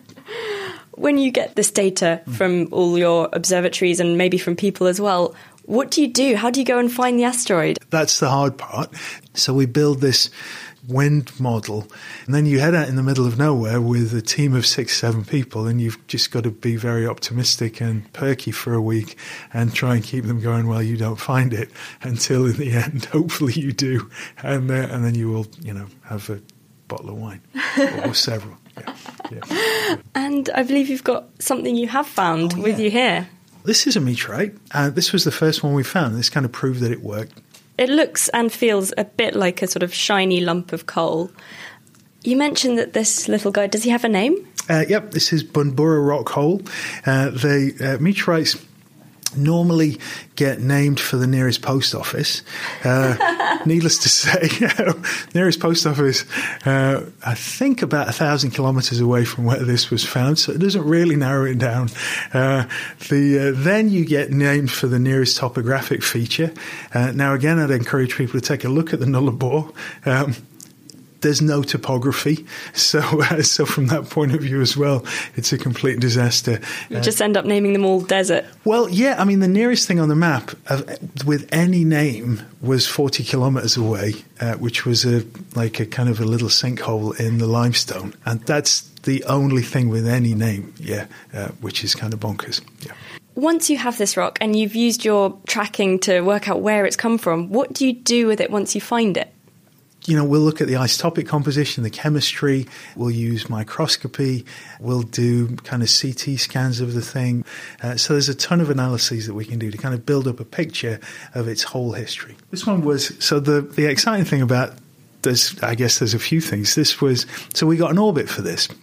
When you get this data from all your observatories and maybe from people as well, what do you do? How do you go and find the asteroid? That's the hard part. So we build this wind model, and then you head out in the middle of nowhere with a team of six, seven people, and you've just got to be very optimistic and perky for a week and try and keep them going while you don't find it, until in the end, hopefully you do, and uh, and then you will, you know, have a bottle of wine or, or several. Yeah. Yeah. And I believe you've got something you have found oh, with yeah. you here. This is a meteorite. Uh, this was the first one we found. This kind of proved that it worked. It looks and feels a bit like a sort of shiny lump of coal. You mentioned that this little guy, does he have a name? Uh, yep, this is Bunburra Rock Hole. Uh, the uh, meteorites normally get named for the nearest post office. Uh, needless to say, nearest post office, uh, I think about a thousand kilometres away from where this was found, so it doesn't really narrow it down. Uh, the uh, then you get named for the nearest topographic feature. Uh, now, again, I'd encourage people to take a look at the Nullarbor. Um, There's no topography, so uh, so from that point of view as well, it's a complete disaster. You uh, just end up naming them all desert. Well, yeah, I mean, the nearest thing on the map of, with any name was forty kilometres away, uh, which was a like a kind of a little sinkhole in the limestone, and that's the only thing with any name, yeah, uh, which is kind of bonkers, yeah. Once you have this rock and you've used your tracking to work out where it's come from, what do you do with it once you find it? You know, we'll look at the isotopic composition, the chemistry, we'll use microscopy, we'll do kind of C T scans of the thing. Uh, so there's a ton of analyses that we can do to kind of build up a picture of its whole history. This one was, so the, the exciting thing about this, I guess there's a few things. This was, so we got an orbit for this.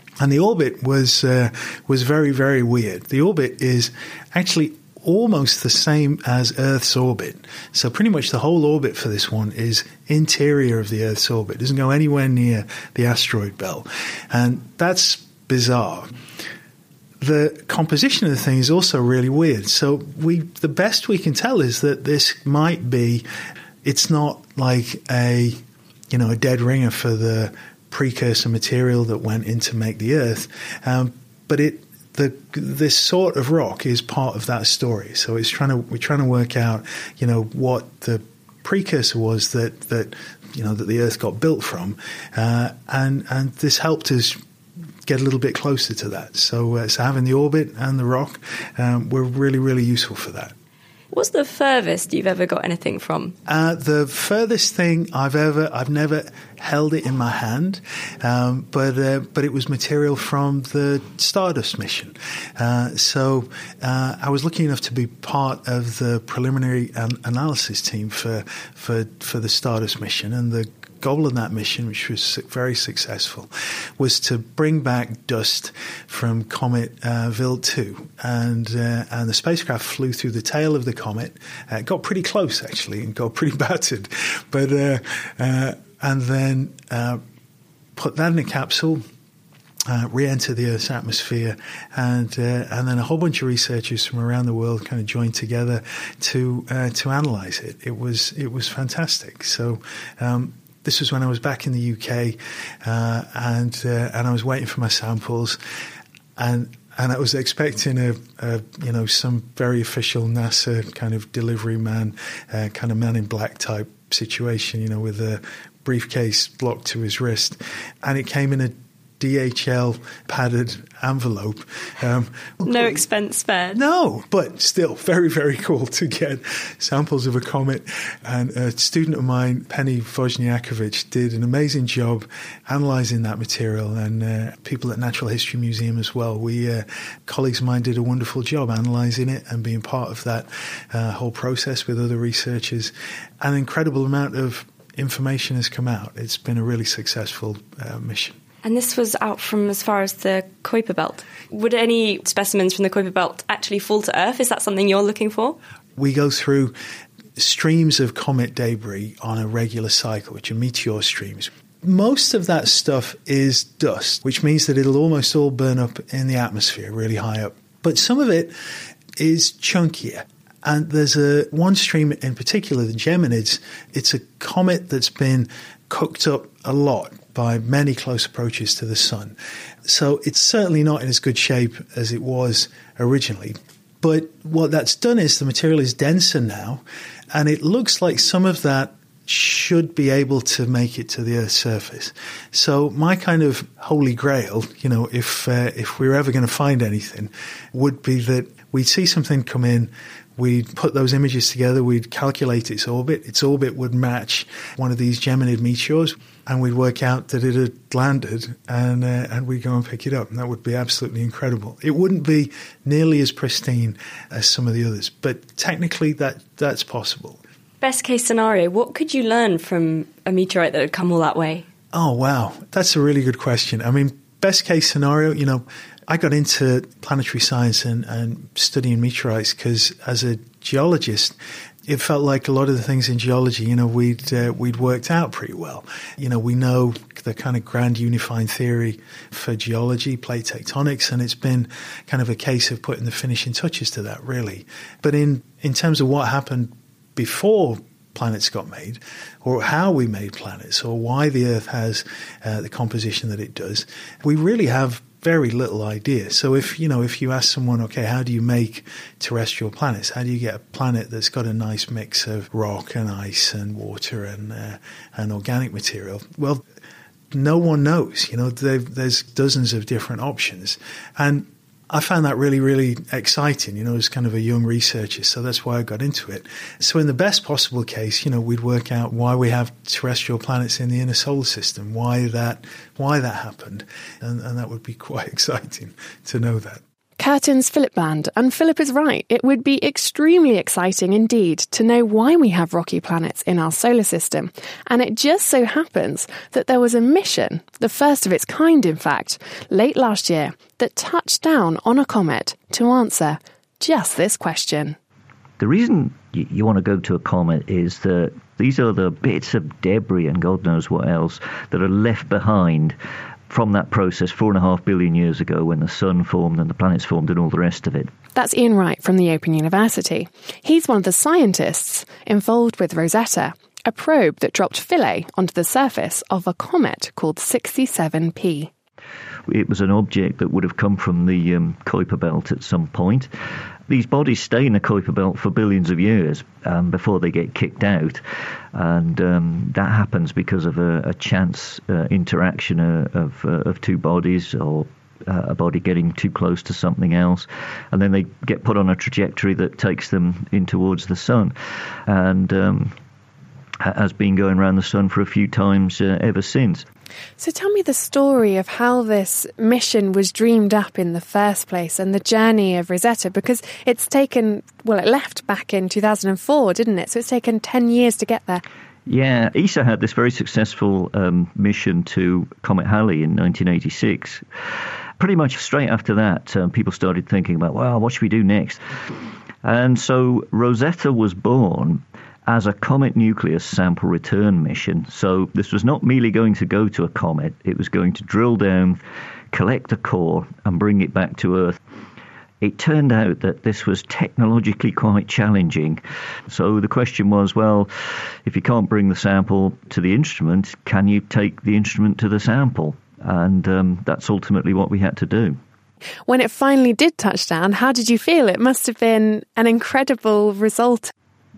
And the orbit was uh, was very, very weird. The orbit is actually almost the same as Earth's orbit. So pretty much the whole orbit for this one is interior of the Earth's orbit. It doesn't go anywhere near the asteroid belt. And that's bizarre. The composition of the thing is also really weird. So we, the best we can tell is that this might be, it's not like a, you know, a dead ringer for the precursor material that went in to make the Earth, um, but it the this sort of rock is part of that story. So it's trying to we're trying to work out, you know, what the precursor was that that you know that the Earth got built from, uh, and and this helped us get a little bit closer to that. So, uh, so having the orbit and the rock um, were really really useful for that. What's the furthest you've ever got anything from? Uh, the furthest thing I've ever, I've never held it in my hand, um, but uh, but it was material from the Stardust mission. Uh, so uh, I was lucky enough to be part of the preliminary an- analysis team for for for the Stardust mission, and the goal of that mission, which was very successful, was to bring back dust from comet uh, Wild two, and uh, and the spacecraft flew through the tail of the comet. Uh, it got pretty close actually, and got pretty battered, but uh, uh, and then uh, put that in a capsule. Uh, re-enter the Earth's atmosphere, and uh, and then a whole bunch of researchers from around the world kind of joined together to uh, to analyze it. It was it was fantastic. So. Um, This was when I was back in the U K, uh, and uh, and I was waiting for my samples, and and I was expecting a, a you know some very official NASA kind of delivery man, uh, kind of man in black type situation, you know, with a briefcase locked to his wrist, and it came in a D H L padded envelope. Um, no expense spared. No, but still very, very cool to get samples of a comet. And a student of mine, Penny Wozniakowicz, did an amazing job analysing that material, and uh, people at Natural History Museum as well. We uh, colleagues of mine did a wonderful job analysing it and being part of that uh, whole process with other researchers. An incredible amount of information has come out. It's been a really successful uh, mission. And this was out from as far as the Kuiper Belt. Would any specimens from the Kuiper Belt actually fall to Earth? Is that something you're looking for? We go through streams of comet debris on a regular cycle, which are meteor streams. Most of that stuff is dust, which means that it'll almost all burn up in the atmosphere, really high up. But some of it is chunkier. And there's a one stream in particular, the Geminids. It's a comet that's been cooked up a lot by many close approaches to the sun. So it's certainly not in as good shape as it was originally. But what that's done is the material is denser now, and it looks like some of that should be able to make it to the Earth's surface. So my kind of holy grail, you know, if uh, if we were ever going to find anything, would be that we'd see something come in, we'd put those images together, we'd calculate its orbit, its orbit would match one of these Geminid meteors, and we'd work out that it had landed, and uh, and we'd go and pick it up, and that would be absolutely incredible. It wouldn't be nearly as pristine as some of the others, but technically that that's possible. Best case scenario, what could you learn from a meteorite that had come all that way? Oh, wow. That's a really good question. I mean, best case scenario, you know, I got into planetary science and, and studying meteorites because as a geologist, it felt like a lot of the things in geology, you know, we'd uh, we'd worked out pretty well. You know, we know the kind of grand unifying theory for geology, plate tectonics, and it's been kind of a case of putting the finishing touches to that, really. But in, in terms of what happened before planets got made, or how we made planets, or why the Earth has uh, the composition that it does, we really have very little idea. So if, you know, if you ask someone, okay, how do you make terrestrial planets? How do you get a planet that's got a nice mix of rock and ice and water and uh, and organic material? Well, no one knows. You know, there's dozens of different options. And I found that really, really exciting, you know, as kind of a young researcher. So that's why I got into it. So in the best possible case, you know, we'd work out why we have terrestrial planets in the inner solar system, why that, why that happened. And, and that would be quite exciting to know that. Curtin's Philip Band, and Philip is right. It would be extremely exciting indeed to know why we have rocky planets in our solar system. And it just so happens that there was a mission, the first of its kind in fact, late last year, that touched down on a comet to answer just this question. The reason you want to go to a comet is that these are the bits of debris and God knows what else that are left behind from that process four and a half billion years ago when the sun formed and the planets formed and all the rest of it. That's Ian Wright from the Open University. He's one of the scientists involved with Rosetta, a probe that dropped Philae onto the surface of a comet called sixty-seven P. It was an object that would have come from the um, Kuiper Belt at some point. These bodies stay in the Kuiper Belt for billions of years um, before they get kicked out. And um, that happens because of a, a chance uh, interaction uh, of, uh, of two bodies or uh, a body getting too close to something else. And then they get put on a trajectory that takes them in towards the sun. And um, has been going around the sun for a few times uh, ever since. So tell me the story of how this mission was dreamed up in the first place and the journey of Rosetta, because it's taken, well, it left back in two thousand four, didn't it? So it's taken ten years to get there. Yeah, E S A had this very successful um, mission to Comet Halley in nineteen eighty-six. Pretty much straight after that, um, people started thinking about, well, what should we do next? And so Rosetta was born as a comet nucleus sample return mission. So this was not merely going to go to a comet, it was going to drill down, collect a core and bring it back to Earth. It turned out that this was technologically quite challenging. So the question was, well, if you can't bring the sample to the instrument, can you take the instrument to the sample? And um, that's ultimately what we had to do. When it finally did touch down, how did you feel? It must have been an incredible result.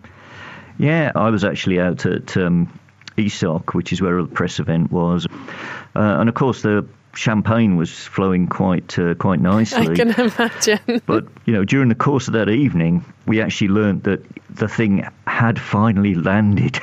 Yeah, I was actually out at um, E S O C, which is where the press event was. Uh, and of course, the champagne was flowing quite uh, quite nicely. I can imagine. But, you know, during the course of that evening, we actually learned that the thing had finally landed.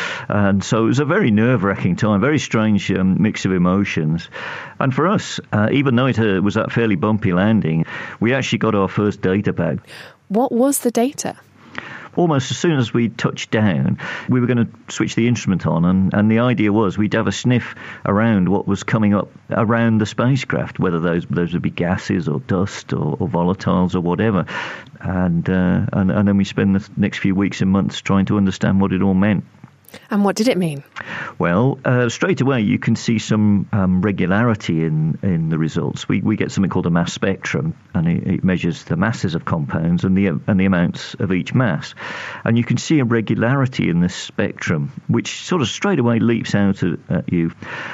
And so it was a very nerve-wracking time, very strange um, mix of emotions. And for us, uh, even though it uh, was that fairly bumpy landing, we actually got our first data back. What was the data? Almost as soon as we touched down, we were going to switch the instrument on, and, and the idea was we'd have a sniff around what was coming up around the spacecraft, whether those those would be gases or dust or, or volatiles or whatever. And, uh, and and then we spend the next few weeks and months trying to understand what it all meant. And what did it mean? Well, uh, straight away you can see some um, regularity in, in the results. We we get something called a mass spectrum, and it, it measures the masses of compounds and the and the amounts of each mass. And you can see a regularity in this spectrum, which sort of straight away leaps out at, at you.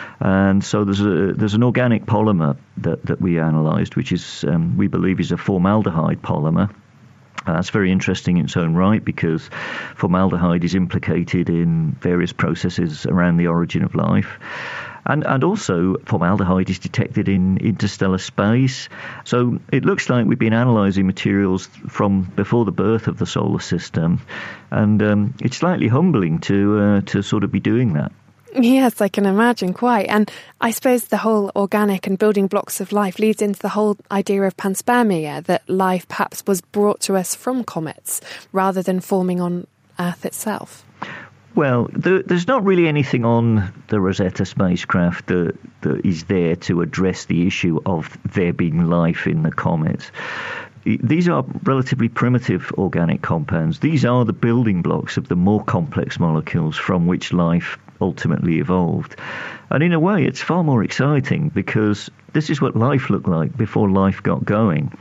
And so there's a there's an organic polymer that, that we analysed, which is um, we believe is a formaldehyde polymer. Uh, that's very interesting in its own right because formaldehyde is implicated in various processes around the origin of life. And, and also formaldehyde is detected in interstellar space. So it looks like we've been analysing materials from before the birth of the solar system. And um, it's slightly humbling to uh, to sort of be doing that. Yes, I can imagine quite. And I suppose the whole organic and building blocks of life leads into the whole idea of panspermia, that life perhaps was brought to us from comets rather than forming on Earth itself. Well, there, there's not really anything on the Rosetta spacecraft that, that is there to address the issue of there being life in the comets. These are relatively primitive organic compounds. These are the building blocks of the more complex molecules from which life ultimately evolved. And in a way, it's far more exciting because this is what life looked like before life got going.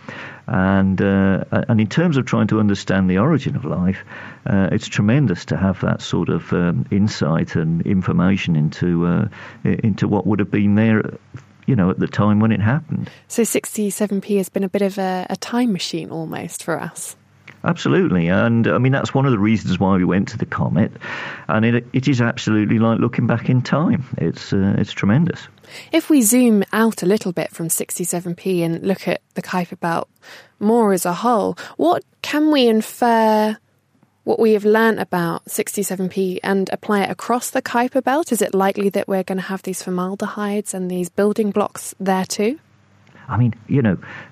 And uh, and in terms of trying to understand the origin of life, uh, it's tremendous to have that sort of um, insight and information into uh, into what would have been there, you know, at the time when it happened. So sixty-seven P has been a bit of a, a time machine almost for us. Absolutely. And I mean, that's one of the reasons why we went to the comet. And it it is absolutely like looking back in time. It's uh, it's tremendous. If we zoom out a little bit from sixty-seven P and look at the Kuiper Belt more as a whole, what can we infer what we have learnt about sixty-seven P and apply it across the Kuiper Belt? Is it likely that we're going to have these formaldehydes and these building blocks there too? I mean, you know,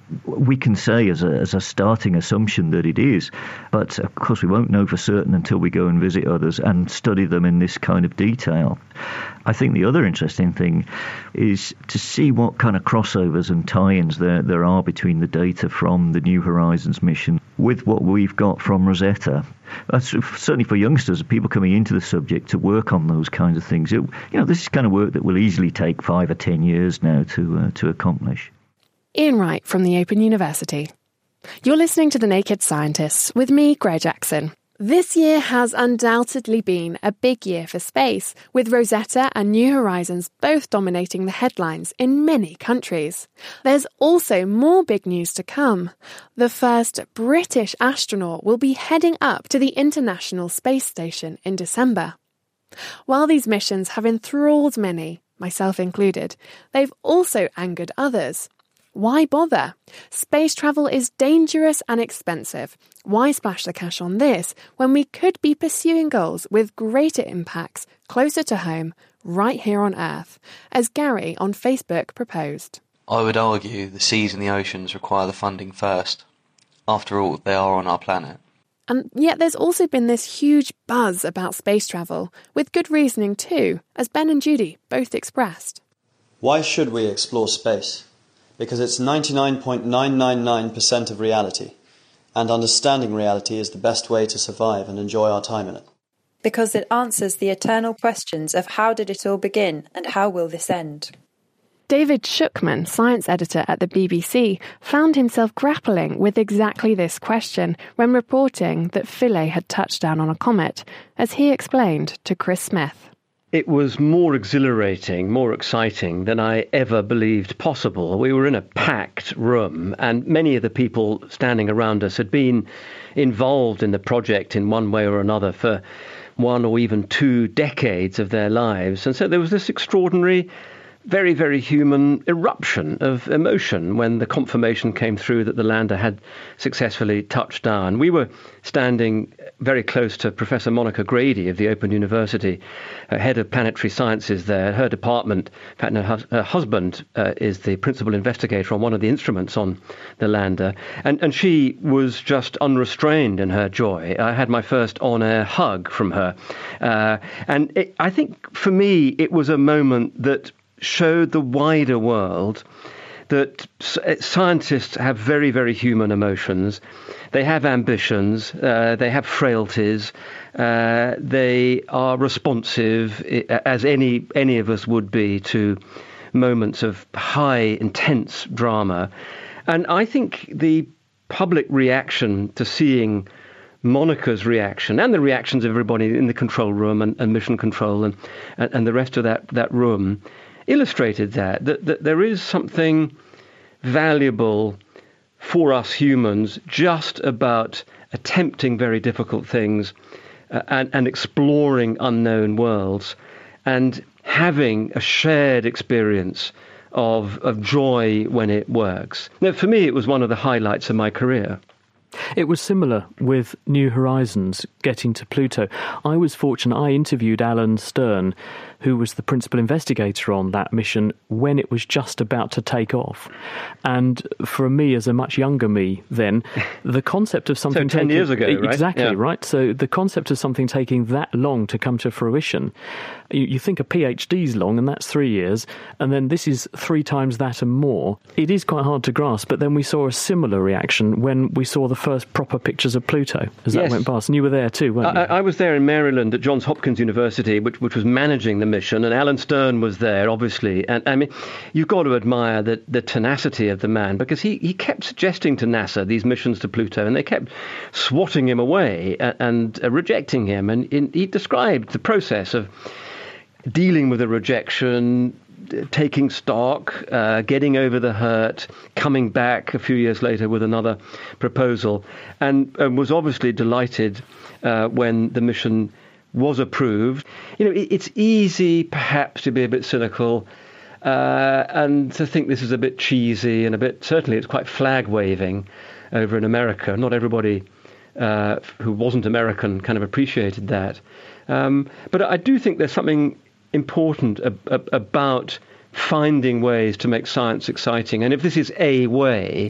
we can say as a, as a starting assumption that it is, but of course we won't know for certain until we go and visit others and study them in this kind of detail. I think the other interesting thing is to see what kind of crossovers and tie-ins there, there are between the data from the New Horizons mission with what we've got from Rosetta. That's certainly for youngsters, people coming into the subject to work on those kinds of things. It, you know, this is kind of work that will easily take five or ten years now to uh, to accomplish. Ian Wright from the Open University. You're listening to The Naked Scientists with me, Greg Jackson. This year has undoubtedly been a big year for space, with Rosetta and New Horizons both dominating the headlines in many countries. There's also more big news to come. The first British astronaut will be heading up to the International Space Station in December. While these missions have enthralled many, myself included, they've also angered others. Why bother? Space travel is dangerous and expensive. Why splash the cash on this when we could be pursuing goals with greater impacts closer to home, right here on Earth, as Gary on Facebook proposed? I would argue the seas and the oceans require the funding first. After all, they are on our planet. And yet there's also been this huge buzz about space travel, with good reasoning too, as Ben and Judy both expressed. Why should we explore space? Because it's ninety-nine point nine nine nine percent of reality, and understanding reality is the best way to survive and enjoy our time in it. Because it answers the eternal questions of how did it all begin and how will this end? David Shukman, science editor at the B B C, found himself grappling with exactly this question when reporting that Philae had touched down on a comet, as he explained to Chris Smith. It was more exhilarating, more exciting than I ever believed possible. We were in a packed room, and many of the people standing around us had been involved in the project in one way or another for one or even two decades of their lives. And so there was this extraordinary, very, very human eruption of emotion when the confirmation came through that the lander had successfully touched down. We were standing very close to Professor Monica Grady of the Open University, uh, head of planetary sciences there. Her department, in fact, her, hus- her husband uh, is the principal investigator on one of the instruments on the lander. And, and she was just unrestrained in her joy. I had my first on-air hug from her. Uh, and it, I think for me, it was a moment that showed the wider world that scientists have very, very human emotions. They have ambitions, uh, they have frailties, uh, they are responsive, as any any of us would be, to moments of high, intense drama. And I think the public reaction to seeing Monica's reaction and the reactions of everybody in the control room and, and mission control and, and, and the rest of that, that room illustrated that, that, that there is something valuable for us humans just about attempting very difficult things uh, and, and exploring unknown worlds and having a shared experience of, of joy when it works. Now, for me, it was one of the highlights of my career. It was similar with New Horizons getting to Pluto. I was fortunate, I interviewed Alan Stern, who was the principal investigator on that mission when it was just about to take off. And for me, as a much younger me then, the concept of something so ten taking, years ago, right? Exactly, yeah. right? So the concept of something taking that long to come to fruition, you, you think a PhD's long, and that's three years, and then this is three times that and more. It is quite hard to grasp, but then we saw a similar reaction when we saw the first proper pictures of Pluto as that yes. went past. And you were there too, weren't I, you? I was there in Maryland at Johns Hopkins University, which, which was managing the mission, and Alan Stern was there, obviously. And I mean, you've got to admire the, the tenacity of the man, because he, he kept suggesting to NASA these missions to Pluto, and they kept swatting him away and, and uh, rejecting him. And in, he described the process of dealing with a rejection, taking stock, uh, getting over the hurt, coming back a few years later with another proposal, and, and was obviously delighted uh, when the mission was approved. You know, it, it's easy perhaps to be a bit cynical uh, and to think this is a bit cheesy and a bit, certainly it's quite flag waving over in America. Not everybody uh, who wasn't American kind of appreciated that. Um, but I do think there's something important ab- ab- about finding ways to make science exciting. And if this is a way,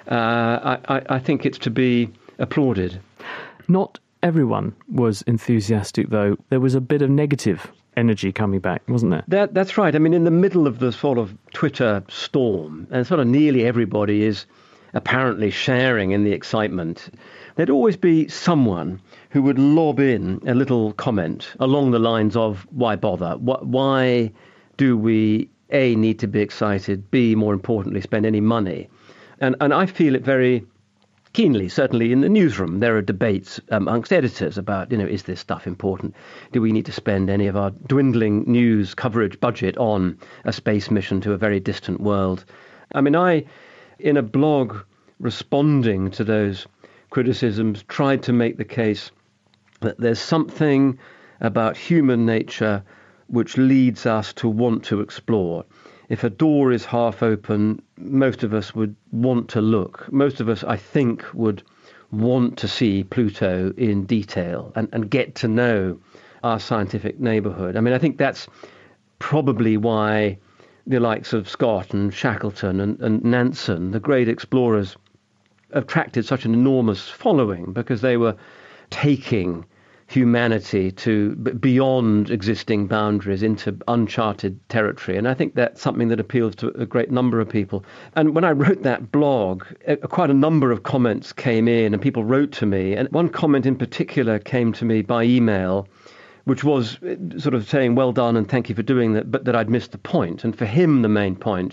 uh, I, I think it's to be applauded. Not everyone was enthusiastic, though. There was a bit of negative energy coming back, wasn't there? That, that's right. I mean, in the middle of the sort of Twitter storm, and sort of nearly everybody is apparently sharing in the excitement, there'd always be someone who would lob in a little comment along the lines of, why bother? Why do we, A, need to be excited, B, more importantly, spend any money? And, and I feel it very keenly. Certainly in the newsroom, there are debates amongst editors about, you know, is this stuff important? Do we need to spend any of our dwindling news coverage budget on a space mission to a very distant world? I mean, I, in a blog responding to those criticisms, tried to make the case that there's something about human nature which leads us to want to explore. If a door is half open, most of us would want to look. Most of us, I think, would want to see Pluto in detail and, and get to know our scientific neighbourhood. I mean, I think that's probably why the likes of Scott and Shackleton and, and Nansen, the great explorers, attracted such an enormous following, because they were taking humanity to beyond existing boundaries into uncharted territory. And I think that's something that appeals to a great number of people. And when I wrote that blog, quite a number of comments came in and people wrote to me. And one comment in particular came to me by email, which was sort of saying, well done and thank you for doing that, but that I'd missed the point. And for him, the main point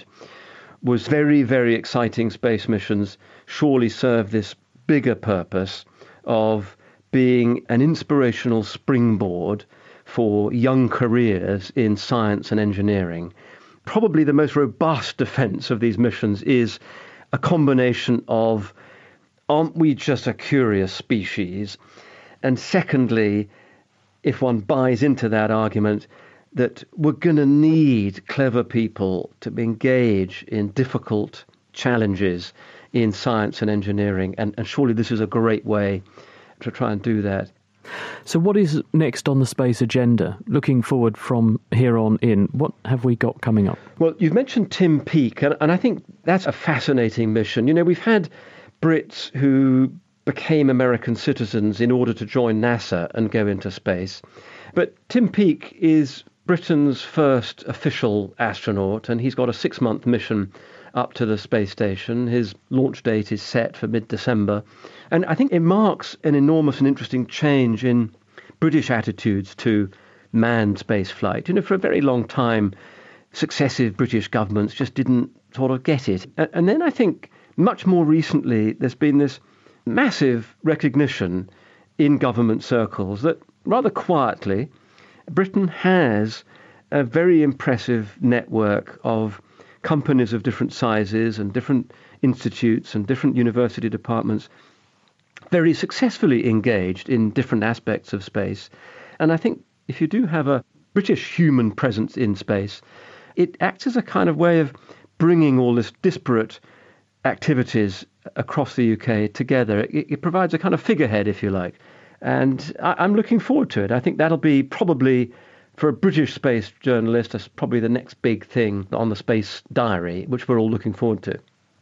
was very, very exciting space missions surely serve this bigger purpose of being an inspirational springboard for young careers in science and engineering. Probably the most robust defense of these missions is a combination of, aren't we just a curious species? And secondly, if one buys into that argument, that we're going to need clever people to engage in difficult challenges in science and engineering. And, and surely this is a great way to try and do that. So what is next on the space agenda? Looking forward from here on in, what have we got coming up? Well, you've mentioned Tim Peake, and, and I think that's a fascinating mission. You know, we've had Brits who became American citizens in order to join NASA and go into space. But Tim Peake is Britain's first official astronaut, and he's got a six-month mission up to the space station. His launch date is set for mid-December. And I think it marks an enormous and interesting change in British attitudes to manned space flight. You know, for a very long time, successive British governments just didn't sort of get it. And then I think much more recently, there's been this massive recognition in government circles that rather quietly, Britain has a very impressive network of companies of different sizes and different institutes and different university departments very successfully engaged in different aspects of space. And I think if you do have a British human presence in space, it acts as a kind of way of bringing all this disparate activities across the U K together. It, it provides a kind of figurehead, if you like. And I, I'm looking forward to it. I think that'll be probably, for a British space journalist, that's probably the next big thing on the Space Diary, which we're all looking forward to.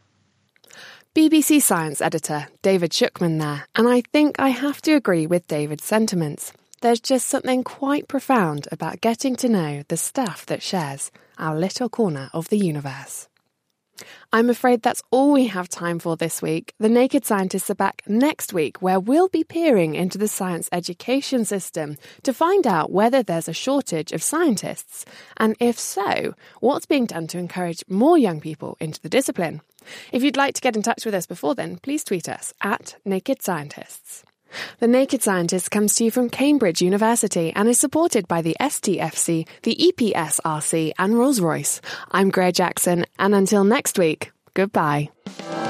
B B C Science editor David Shukman there, and I think I have to agree with David's sentiments. There's just something quite profound about getting to know the stuff that shares our little corner of the universe. I'm afraid that's all we have time for this week. The Naked Scientists are back next week, where we'll be peering into the science education system to find out whether there's a shortage of scientists, and if so, what's being done to encourage more young people into the discipline. If you'd like to get in touch with us before then, please tweet us at Naked Scientists. The Naked Scientist comes to you from Cambridge University and is supported by the S T F C, the E P S R C and Rolls-Royce. I'm Greer Jackson, and until next week, goodbye.